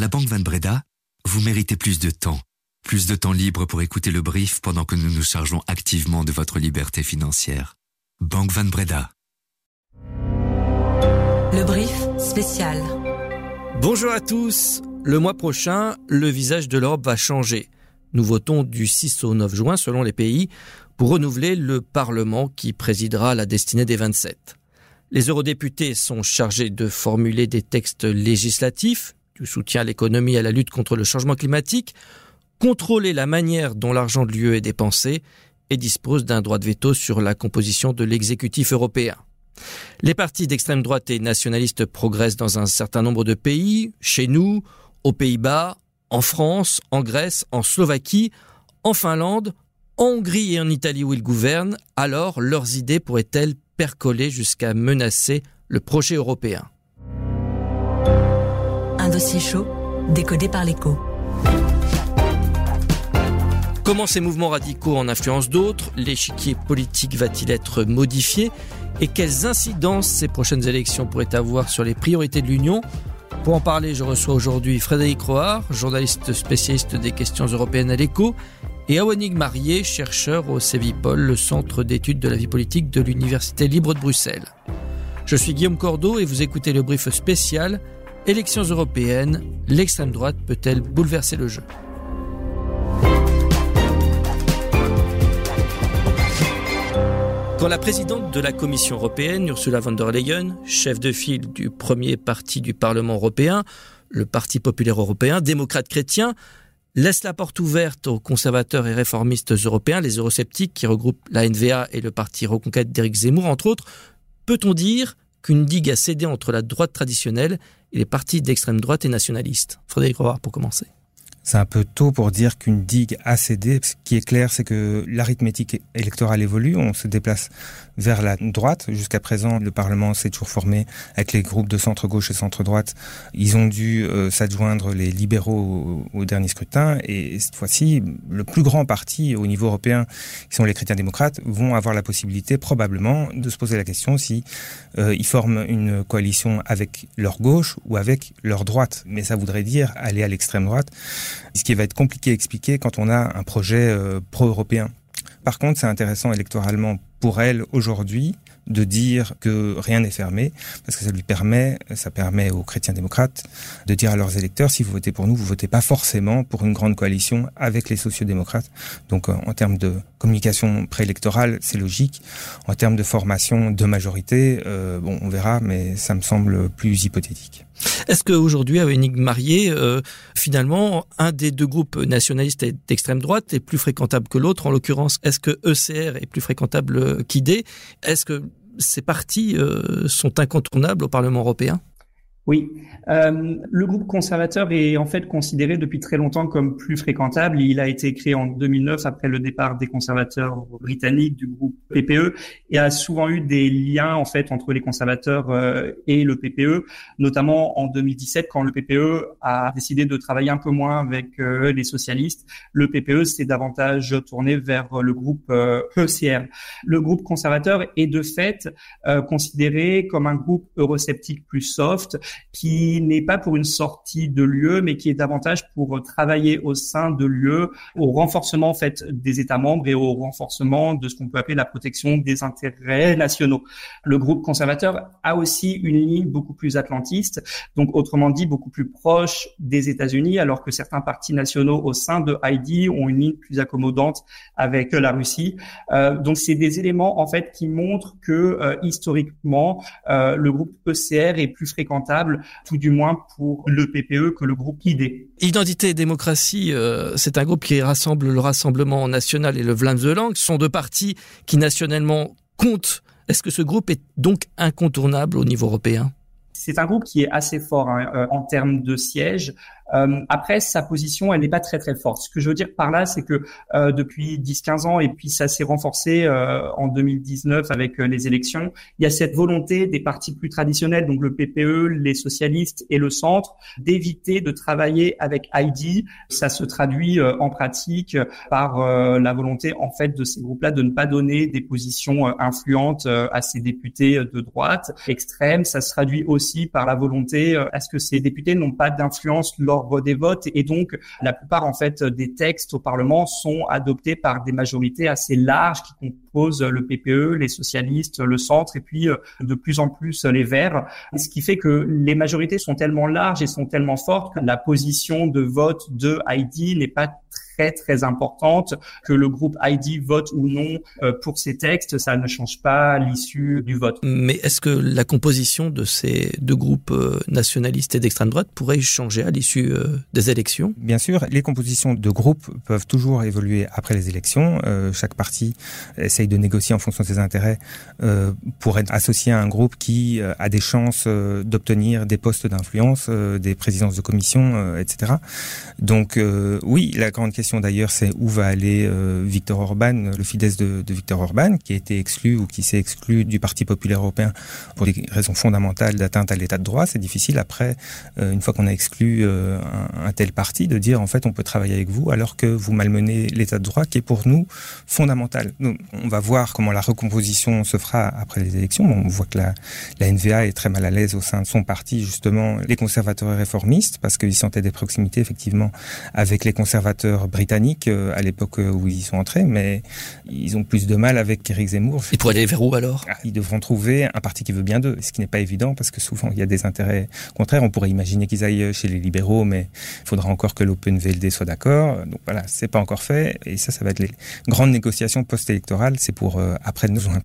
la Banque Van Breda, vous méritez plus de temps libre pour écouter le brief pendant que nous nous chargeons activement de votre liberté financière. Banque Van Breda. Le brief spécial. Bonjour à tous. Le mois prochain, le visage de l'Europe va changer. Nous votons du 6 au 9 juin selon les pays pour renouveler le Parlement qui présidera la destinée des 27. Les eurodéputés sont chargés de formuler des textes législatifs, du soutien à l'économie et à la lutte contre le changement climatique, contrôler la manière dont l'argent de l'UE est dépensé et disposent d'un droit de veto sur la composition de l'exécutif européen. Les partis d'extrême droite et nationalistes progressent dans un certain nombre de pays, chez nous, aux Pays-Bas, en France, en Grèce, en Slovaquie, en Finlande, en Hongrie et en Italie où ils gouvernent. Alors, leurs idées pourraient-elles percoler jusqu'à menacer le projet européen ? Un dossier chaud, décodé par l'Écho. Comment ces mouvements radicaux en influencent d'autres ? L'échiquier politique va-t-il être modifié ? Et quelles incidences ces prochaines élections pourraient avoir sur les priorités de l'Union ? Pour en parler, je reçois aujourd'hui Frédéric Roard, journaliste spécialiste des questions européennes à l'Écho, et Awanig Marié, chercheur au CEVIPOL, le Centre d'études de la vie politique de l'Université libre de Bruxelles. Je suis Guillaume Cordeau et vous écoutez le brief spécial « Élections européennes, l'extrême droite peut-elle bouleverser le jeu ?» Quand la présidente de la Commission européenne, Ursula von der Leyen, chef de file du premier parti du Parlement européen, le Parti populaire européen, démocrate chrétien, laisse la porte ouverte aux conservateurs et réformistes européens, les eurosceptiques qui regroupent la NVA et le parti Reconquête d'Éric Zemmour, entre autres, peut-on dire qu'une digue a cédé entre la droite traditionnelle et les partis d'extrême droite et nationalistes ? Frédéric Roard, pour commencer. C'est un peu tôt pour dire qu'une digue a cédé. Ce qui est clair, c'est que l'arithmétique électorale évolue. On se déplace vers la droite. Jusqu'à présent, le Parlement s'est toujours formé avec les groupes de centre-gauche et centre-droite. Ils ont dû s'adjoindre les libéraux au dernier scrutin. Et cette fois-ci, le plus grand parti au niveau européen, qui sont les chrétiens démocrates, vont avoir la possibilité probablement de se poser la question si ils forment une coalition avec leur gauche ou avec leur droite. Mais ça voudrait dire aller à l'extrême droite. Ce qui va être compliqué à expliquer quand on a un projet pro-européen. Par contre, c'est intéressant électoralement pour elle aujourd'hui de dire que rien n'est fermé, parce que ça permet aux chrétiens démocrates de dire à leurs électeurs, si vous votez pour nous, vous votez pas forcément pour une grande coalition avec les sociodémocrates. Donc en termes de communication préélectorale, c'est logique. En termes de formation de majorité, on verra, mais ça me semble plus hypothétique. Est-ce qu'aujourd'hui, à Awanig Marié, finalement, un des deux groupes nationalistes et d'extrême droite est plus fréquentable que l'autre ? En l'occurrence, est-ce que ECR est plus fréquentable qu'ID ? Est-ce que ces partis sont incontournables au Parlement européen ? Oui, le groupe conservateur est en fait considéré depuis très longtemps comme plus fréquentable. Il a été créé en 2009 après le départ des conservateurs britanniques du groupe PPE et a souvent eu des liens en fait entre les conservateurs et le PPE, notamment en 2017 quand le PPE a décidé de travailler un peu moins avec les socialistes. Le PPE s'est davantage tourné vers le groupe ECR. Le groupe conservateur est de fait considéré comme un groupe eurosceptique plus soft, qui n'est pas pour une sortie de l'UE, mais qui est davantage pour travailler au sein de l'UE, au renforcement en fait des États membres et au renforcement de ce qu'on peut appeler la protection des intérêts nationaux. Le groupe conservateur a aussi une ligne beaucoup plus atlantiste, donc autrement dit beaucoup plus proche des États-Unis, alors que certains partis nationaux au sein de ID ont une ligne plus accommodante avec la Russie. Donc c'est des éléments en fait qui montrent que historiquement le groupe ECR est plus fréquentable, tout du moins pour le PPE que le groupe ID. Identité et démocratie, c'est un groupe qui rassemble le Rassemblement national et le Vlaams-Belang. Ce sont deux partis qui nationalement comptent. Est-ce que ce groupe est donc incontournable au niveau européen ? C'est un groupe qui est assez fort en termes de sièges. Après, sa position, elle n'est pas très très forte. Ce que je veux dire par là, c'est que depuis 10-15 ans, et puis ça s'est renforcé en 2019 avec les élections, il y a cette volonté des partis plus traditionnels, donc le PPE, les socialistes et le centre, d'éviter de travailler avec ID. Ça se traduit en pratique par la volonté en fait de ces groupes-là de ne pas donner des positions influentes à ces députés de droite extrême. Ça se traduit aussi par la volonté à ce que ces députés n'ont pas d'influence lors l'ordre des votes et donc la plupart en fait des textes au Parlement sont adoptés par des majorités assez larges qui composent le PPE, les socialistes, le centre et puis de plus en plus les Verts. Ce qui fait que les majorités sont tellement larges et sont tellement fortes que la position de vote de ID n'est pas très importante, que le groupe ID vote ou non pour ces textes, ça ne change pas l'issue du vote. Mais est-ce que la composition de ces deux groupes nationalistes et d'extrême droite pourrait changer à l'issue des élections ? Bien sûr, les compositions de groupes peuvent toujours évoluer après les élections. Chaque parti essaye de négocier en fonction de ses intérêts pour être associé à un groupe qui a des chances d'obtenir des postes d'influence, des présidences de commission, etc. Donc oui, la grande question d'ailleurs, c'est où va aller Viktor Orban, le Fidesz de Viktor Orban, qui a été exclu ou qui s'est exclu du Parti populaire européen pour des raisons fondamentales d'atteinte à l'état de droit. C'est difficile après, une fois qu'on a exclu un tel parti, de dire en fait on peut travailler avec vous alors que vous malmenez l'état de droit qui est pour nous fondamental. Donc, on va voir comment la recomposition se fera après les élections. Bon, on voit que la NVA est très mal à l'aise au sein de son parti, justement, les conservateurs et réformistes, parce qu'ils sentaient des proximités effectivement avec les conservateurs britanniques à l'époque où ils sont entrés, mais ils ont plus de mal avec Éric Zemmour. Et pour aller vers où alors ? Ils devront trouver un parti qui veut bien d'eux, ce qui n'est pas évident parce que souvent il y a des intérêts contraires. On pourrait imaginer qu'ils aillent chez les libéraux, mais il faudra encore que l'Open VLD soit d'accord. Donc voilà, c'est pas encore fait et ça va être les grandes négociations post-électorales, c'est pour après le juin.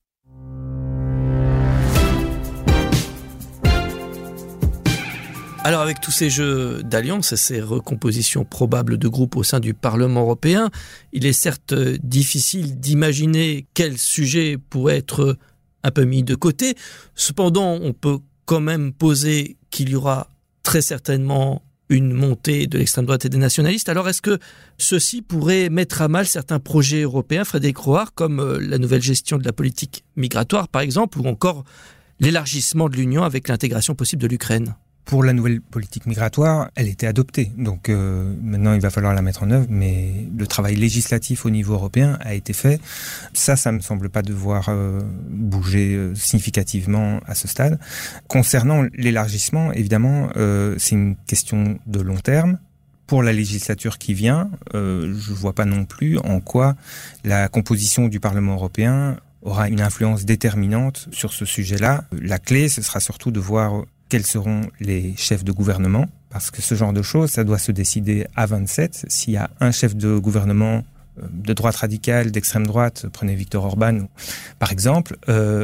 Alors avec tous ces jeux d'alliance et ces recompositions probables de groupes au sein du Parlement européen, il est certes difficile d'imaginer quel sujet pourrait être un peu mis de côté. Cependant, on peut quand même poser qu'il y aura très certainement une montée de l'extrême droite et des nationalistes. Alors est-ce que ceci pourrait mettre à mal certains projets européens, Frédéric Roard, comme la nouvelle gestion de la politique migratoire par exemple, ou encore l'élargissement de l'Union avec l'intégration possible de l'Ukraine ? Pour la nouvelle politique migratoire, elle était adoptée. Donc maintenant, il va falloir la mettre en œuvre. Mais le travail législatif au niveau européen a été fait. Ça me semble pas devoir bouger significativement à ce stade. Concernant l'élargissement, évidemment, c'est une question de long terme. Pour la législature qui vient, je vois pas non plus en quoi la composition du Parlement européen aura une influence déterminante sur ce sujet-là. La clé, ce sera surtout de voir quels seront les chefs de gouvernement, parce que ce genre de choses, ça doit se décider à 27. S'il y a un chef de gouvernement de droite radicale, d'extrême droite, prenez Viktor Orban, par exemple,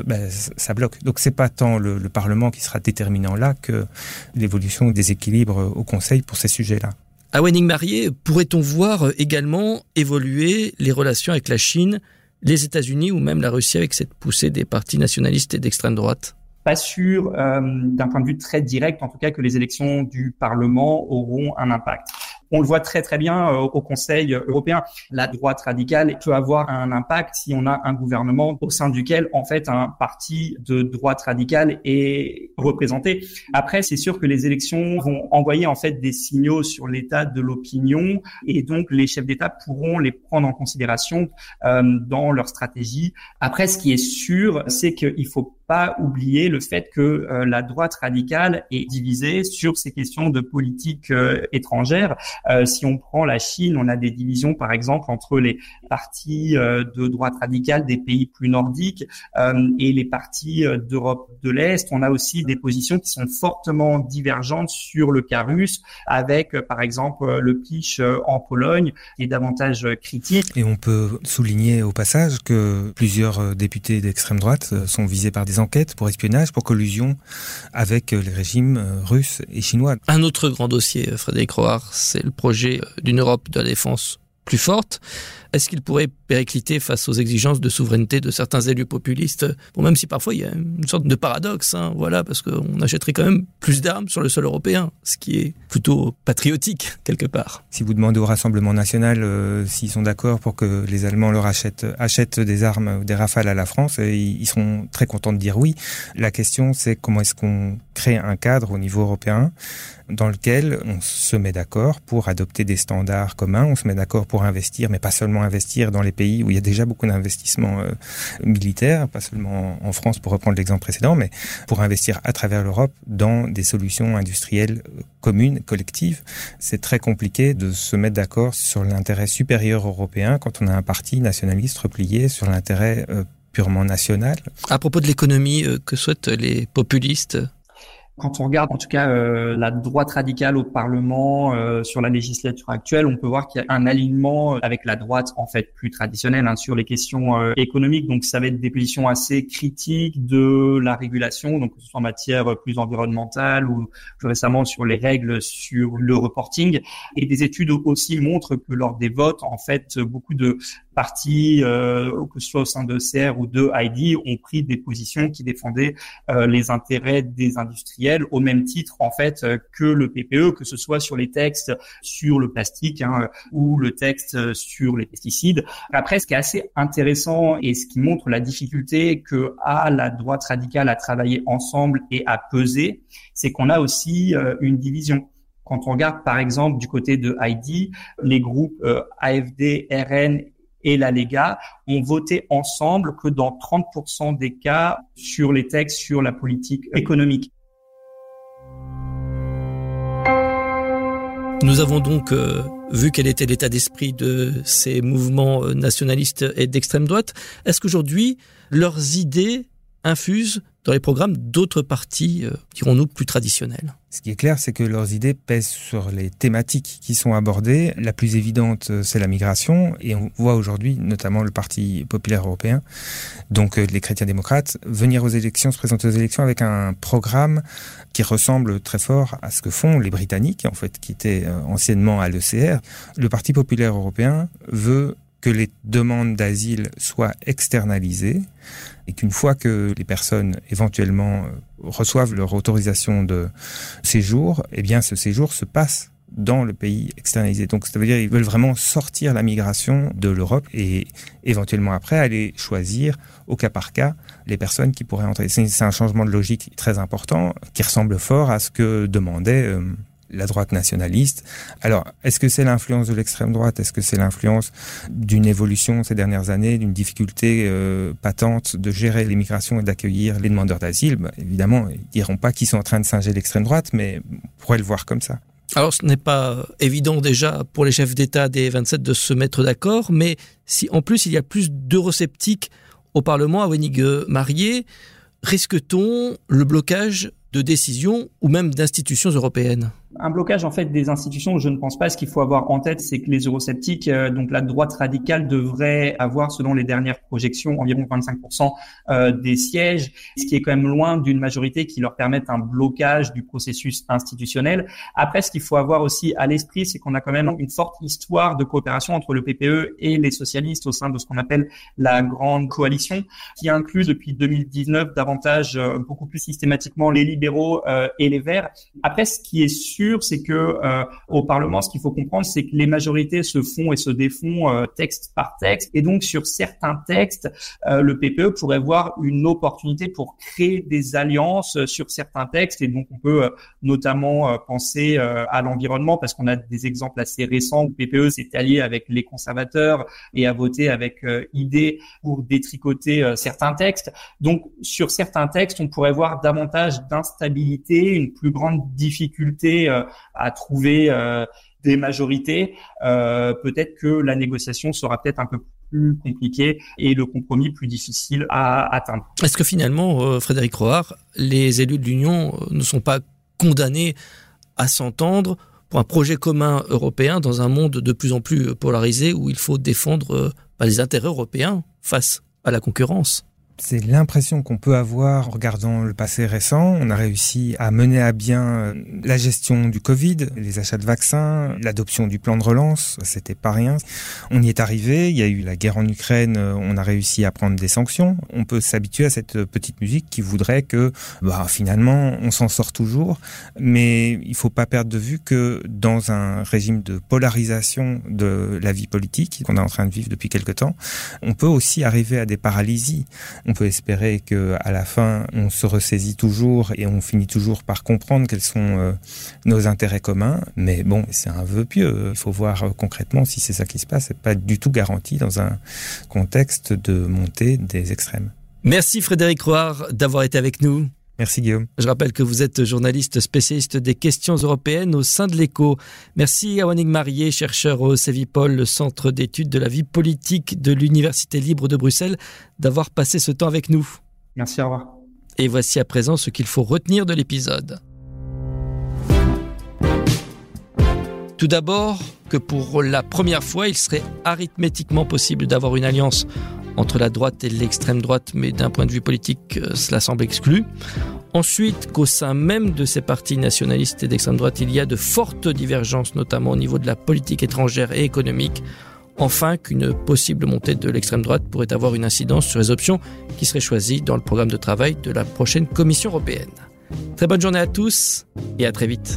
ça bloque. Donc c'est pas tant le Parlement qui sera déterminant là que l'évolution des équilibres au Conseil pour ces sujets-là. À Wenning-Marié, pourrait-on voir également évoluer les relations avec la Chine, les États-Unis ou même la Russie avec cette poussée des partis nationalistes et d'extrême droite ? Pas sûr, d'un point de vue très direct, en tout cas, que les élections du Parlement auront un impact. On le voit très bien au Conseil européen. La droite radicale peut avoir un impact si on a un gouvernement au sein duquel, en fait, un parti de droite radicale est représenté. Après, c'est sûr que les élections vont envoyer, en fait, des signaux sur l'état de l'opinion et donc les chefs d'État pourront les prendre en considération dans leur stratégie. Après, ce qui est sûr, c'est qu'il faut pas oublier le fait que la droite radicale est divisée sur ces questions de politique étrangère. Si on prend la Chine, on a des divisions, par exemple, entre les partis de droite radicale des pays plus nordiques et les partis d'Europe de l'Est. On a aussi des positions qui sont fortement divergentes sur le cas russe, avec, par exemple, le PiS en Pologne, qui est davantage critique. Et on peut souligner au passage que plusieurs députés d'extrême droite sont visés par des enquêtes pour espionnage, pour collusion avec les régimes russes et chinois. Un autre grand dossier, Frédéric Roard, c'est le projet d'une Europe de la défense plus forte. Est-ce qu'il pourrait péricliter face aux exigences de souveraineté de certains élus populistes ? Bon, même si parfois il y a une sorte de paradoxe, voilà, parce qu'on achèterait quand même plus d'armes sur le sol européen, ce qui est plutôt patriotique, quelque part. Si vous demandez au Rassemblement national s'ils sont d'accord pour que les Allemands leur achètent des armes ou des rafales à la France, ils seront très contents de dire oui. La question, c'est comment est-ce qu'on crée un cadre au niveau européen dans lequel on se met d'accord pour adopter des standards communs, on se met d'accord pour investir, mais pas seulement investir dans les pays pays où il y a déjà beaucoup d'investissements militaires, pas seulement en France pour reprendre l'exemple précédent, mais pour investir à travers l'Europe dans des solutions industrielles communes, collectives. C'est très compliqué de se mettre d'accord sur l'intérêt supérieur européen quand on a un parti nationaliste replié sur l'intérêt purement national. À propos de l'économie, que souhaitent les populistes ? Quand on regarde en tout cas la droite radicale au Parlement sur la législature actuelle, on peut voir qu'il y a un alignement avec la droite en fait plus traditionnelle sur les questions économiques. Donc ça va être des positions assez critiques de la régulation, donc que ce soit en matière plus environnementale ou plus récemment sur les règles sur le reporting. Et des études aussi montrent que lors des votes, en fait, beaucoup de partis, que ce soit au sein de CR ou de ID, ont pris des positions qui défendaient les intérêts des industriels au même titre en fait que le PPE, que ce soit sur les textes sur le plastique ou le texte sur les pesticides. Après, ce qui est assez intéressant et ce qui montre la difficulté que a la droite radicale à travailler ensemble et à peser, c'est qu'on a aussi une division. Quand on regarde par exemple du côté de ID, les groupes AFD, RN et la Lega ont voté ensemble que dans 30% des cas sur les textes sur la politique économique. Nous avons donc vu quel était l'état d'esprit de ces mouvements nationalistes et d'extrême droite. Est-ce qu'aujourd'hui, leurs idées infusent dans les programmes d'autres partis, dirons-nous, plus traditionnels ? Ce qui est clair, c'est que leurs idées pèsent sur les thématiques qui sont abordées. La plus évidente, c'est la migration. Et on voit aujourd'hui, notamment le Parti populaire européen, donc les chrétiens démocrates, venir aux élections, se présenter aux élections avec un programme qui ressemble très fort à ce que font les Britanniques, en fait, qui étaient anciennement à l'ECR. Le Parti populaire européen veut que les demandes d'asile soient externalisées et qu'une fois que les personnes éventuellement reçoivent leur autorisation de séjour, eh bien ce séjour se passe dans le pays externalisé. Donc ça veut dire qu'ils veulent vraiment sortir la migration de l'Europe et éventuellement après aller choisir au cas par cas les personnes qui pourraient entrer. C'est un changement de logique très important qui ressemble fort à ce que demandait la droite nationaliste. Alors, est-ce que c'est l'influence de l'extrême droite ? Est-ce que c'est l'influence d'une évolution ces dernières années, d'une difficulté patente de gérer l'immigration et d'accueillir les demandeurs d'asile ? Évidemment, ils diront pas qu'ils sont en train de singer l'extrême droite, mais on pourrait le voir comme ça. Alors, ce n'est pas évident déjà pour les chefs d'État des 27 de se mettre d'accord, mais si en plus il y a plus d'eurosceptiques au Parlement, à Weinig-Marié, risque-t-on le blocage de décisions ou même d'institutions européennes ? Un blocage en fait des institutions, je ne pense pas. Ce qu'il faut avoir en tête, c'est que les eurosceptiques, donc la droite radicale, devrait avoir, selon les dernières projections, environ 25% des sièges, ce qui est quand même loin d'une majorité qui leur permette un blocage du processus institutionnel. Après, ce qu'il faut avoir aussi à l'esprit, c'est qu'on a quand même une forte histoire de coopération entre le PPE et les socialistes au sein de ce qu'on appelle la grande coalition, qui inclut depuis 2019 davantage, beaucoup plus systématiquement les libéraux et les Verts. Après, ce qui est sûr, c'est que au Parlement, ce qu'il faut comprendre, c'est que les majorités se font et se défont texte par texte. Et donc, sur certains textes, le PPE pourrait voir une opportunité pour créer des alliances sur certains textes. Et donc, on peut notamment penser à l'environnement, parce qu'on a des exemples assez récents où le PPE s'est allié avec les conservateurs et a voté avec ID pour détricoter certains textes. Donc, sur certains textes, on pourrait voir davantage d'instabilité, une plus grande difficulté à trouver des majorités. Peut-être que la négociation sera peut-être un peu plus compliquée et le compromis plus difficile à atteindre. Est-ce que finalement, Frédéric Roard, les élus de l'Union ne sont pas condamnés à s'entendre pour un projet commun européen dans un monde de plus en plus polarisé où il faut défendre les intérêts européens face à la concurrence ? C'est l'impression qu'on peut avoir en regardant le passé récent. On a réussi à mener à bien la gestion du Covid, les achats de vaccins, l'adoption du plan de relance. C'était pas rien. On y est arrivé. Il y a eu la guerre en Ukraine. On a réussi à prendre des sanctions. On peut s'habituer à cette petite musique qui voudrait que, finalement, on s'en sort toujours. Mais il faut pas perdre de vue que dans un régime de polarisation de la vie politique qu'on est en train de vivre depuis quelque temps, on peut aussi arriver à des paralysies. On peut espérer qu'à la fin, on se ressaisit toujours et on finit toujours par comprendre quels sont nos intérêts communs. Mais bon, c'est un vœu pieux. Il faut voir concrètement si c'est ça qui se passe. C'est pas du tout garanti dans un contexte de montée des extrêmes. Merci Frédéric Roard d'avoir été avec nous. Merci Guillaume. Je rappelle que vous êtes journaliste spécialiste des questions européennes au sein de l'Écho. Merci à Wannig Marié, chercheur au Cevipol, le Centre d'études de la vie politique de l'Université libre de Bruxelles, d'avoir passé ce temps avec nous. Merci, au revoir. Et voici à présent ce qu'il faut retenir de l'épisode. Tout d'abord, que pour la première fois, il serait arithmétiquement possible d'avoir une alliance entre la droite et l'extrême droite, mais d'un point de vue politique, cela semble exclu. Ensuite, qu'au sein même de ces partis nationalistes et d'extrême droite, il y a de fortes divergences, notamment au niveau de la politique étrangère et économique. Enfin, qu'une possible montée de l'extrême droite pourrait avoir une incidence sur les options qui seraient choisies dans le programme de travail de la prochaine Commission européenne. Très bonne journée à tous et à très vite.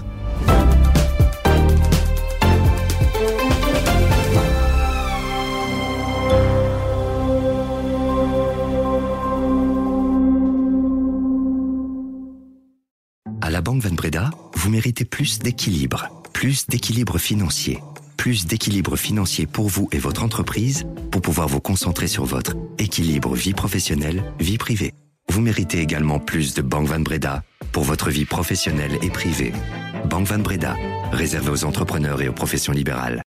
À la Banque Van Breda, vous méritez plus d'équilibre financier. Plus d'équilibre financier pour vous et votre entreprise pour pouvoir vous concentrer sur votre équilibre vie professionnelle, vie privée. Vous méritez également plus de Banque Van Breda pour votre vie professionnelle et privée. Banque Van Breda, réservée aux entrepreneurs et aux professions libérales.